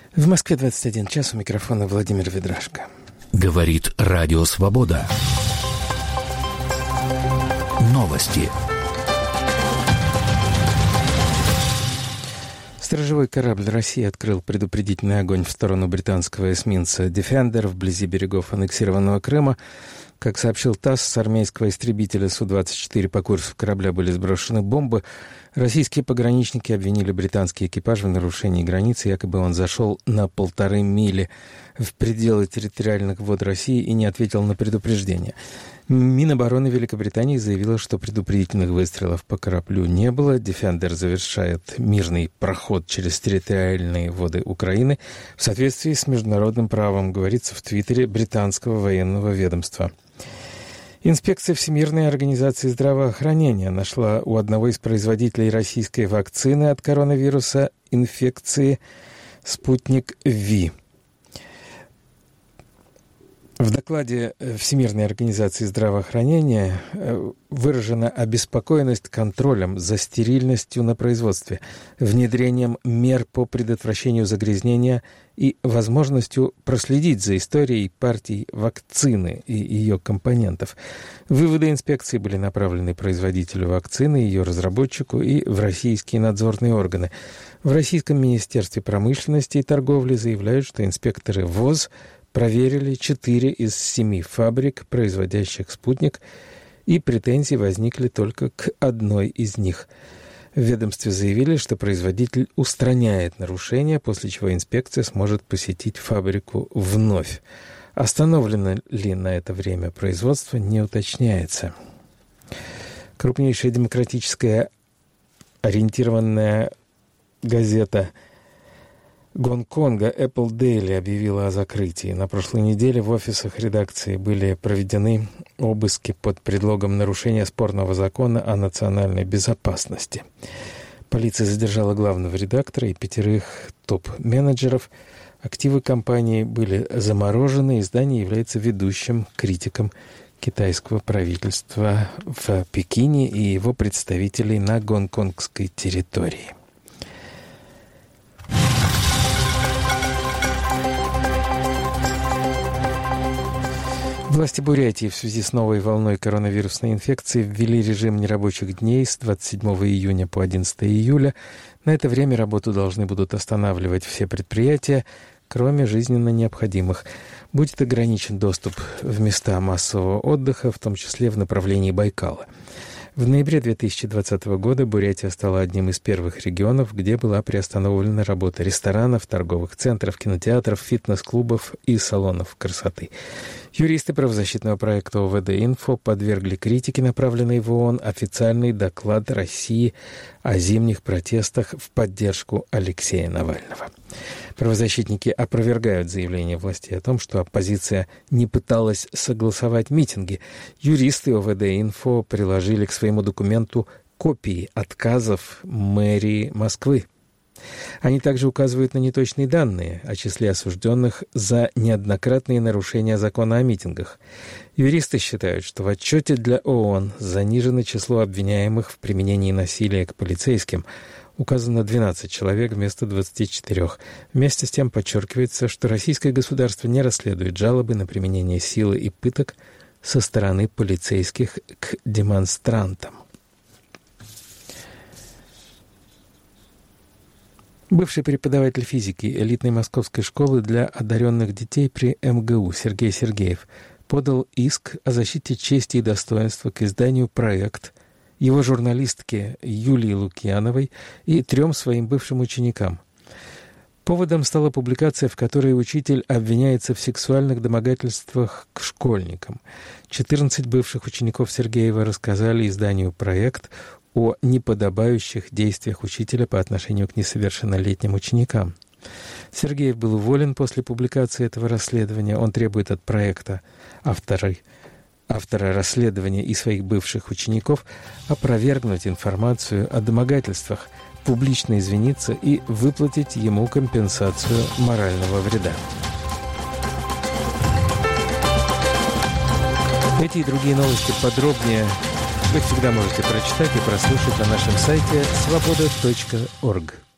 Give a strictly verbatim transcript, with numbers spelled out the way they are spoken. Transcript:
В Москве двадцать один час, у микрофона Владимир Ведрашко. Говорит Радио Свобода. Новости. Сторожевой корабль России открыл предупредительный огонь в сторону британского эсминца «Дефендер» вблизи берегов аннексированного Крыма. Как сообщил ТАСС, с армейского истребителя Су двадцать четыре по курсу корабля были сброшены бомбы. Российские пограничники обвинили британский экипаж в нарушении границы, якобы он зашел на полторы мили в пределы территориальных вод России и не ответил на предупреждение. Минобороны Великобритании заявила, что предупредительных выстрелов по кораблю не было. «Дефендер» завершает мирный проход через территориальные воды Украины в соответствии с международным правом, говорится в твиттере британского военного ведомства. Инспекция Всемирной организации здравоохранения нашла у одного из производителей российской вакцины от коронавируса инфекции «Спутник Ви». В докладе Всемирной организации здравоохранения выражена обеспокоенность контролем за стерильностью на производстве, внедрением мер по предотвращению загрязнения и возможностью проследить за историей партий вакцины и ее компонентов. Выводы инспекции были направлены производителю вакцины, ее разработчику и в российские надзорные органы. В Российском министерстве промышленности и торговли заявляют, что инспекторы ВОЗ проверили четыре из семи фабрик, производящих «Спутник», и претензии возникли только к одной из них. В ведомстве заявили, что производитель устраняет нарушения, после чего инспекция сможет посетить фабрику вновь. Остановлено ли на это время производство, не уточняется. Крупнейшая демократическая ориентированная газета Гонконга Apple Daily объявила о закрытии. На прошлой неделе в офисах редакции были проведены обыски под предлогом нарушения спорного закона о национальной безопасности. Полиция задержала главного редактора и пятерых топ-менеджеров. Активы компании были заморожены. Издание является ведущим критиком китайского правительства в Пекине и его представителей на гонконгской территории. Власти Бурятии в связи с новой волной коронавирусной инфекции ввели режим нерабочих дней с двадцать седьмого июня по одиннадцатого июля. На это время работу должны будут останавливать все предприятия, кроме жизненно необходимых. Будет ограничен доступ в места массового отдыха, в том числе в направлении Байкала. В ноябре две тысячи двадцатого года Бурятия стала одним из первых регионов, где была приостановлена работа ресторанов, торговых центров, кинотеатров, фитнес-клубов и салонов красоты. Юристы правозащитного проекта ОВД-Инфо подвергли критике, направленной в ООН, официальный доклад России о зимних протестах в поддержку Алексея Навального. Правозащитники опровергают заявление властей о том, что оппозиция не пыталась согласовать митинги. Юристы ОВД-Инфо приложили к своему документу копии отказов мэрии Москвы. Они также указывают на неточные данные о числе осужденных за неоднократные нарушения закона о митингах. Юристы считают, что в отчете для ООН занижено число обвиняемых в применении насилия к полицейским. Указано двенадцать человек вместо двадцати четырёх. Вместе с тем подчеркивается, что российское государство не расследует жалобы на применение силы и пыток со стороны полицейских к демонстрантам. Бывший преподаватель физики элитной московской школы для одаренных детей при эм гэ у Сергей Сергеев подал иск о защите чести и достоинства к изданию «Проект», его журналистке Юлии Лукьяновой и трем своим бывшим ученикам. Поводом стала публикация, в которой учитель обвиняется в сексуальных домогательствах к школьникам. четырнадцать бывших учеников Сергеева рассказали изданию «Проект» о неподобающих действиях учителя по отношению к несовершеннолетним ученикам. Сергеев был уволен после публикации этого расследования. Он требует от проекта авторы, автора расследования и своих бывших учеников опровергнуть информацию о домогательствах, публично извиниться и выплатить ему компенсацию морального вреда. Эти и другие новости подробнее вы всегда можете прочитать и прослушать на нашем сайте свобода точка орг.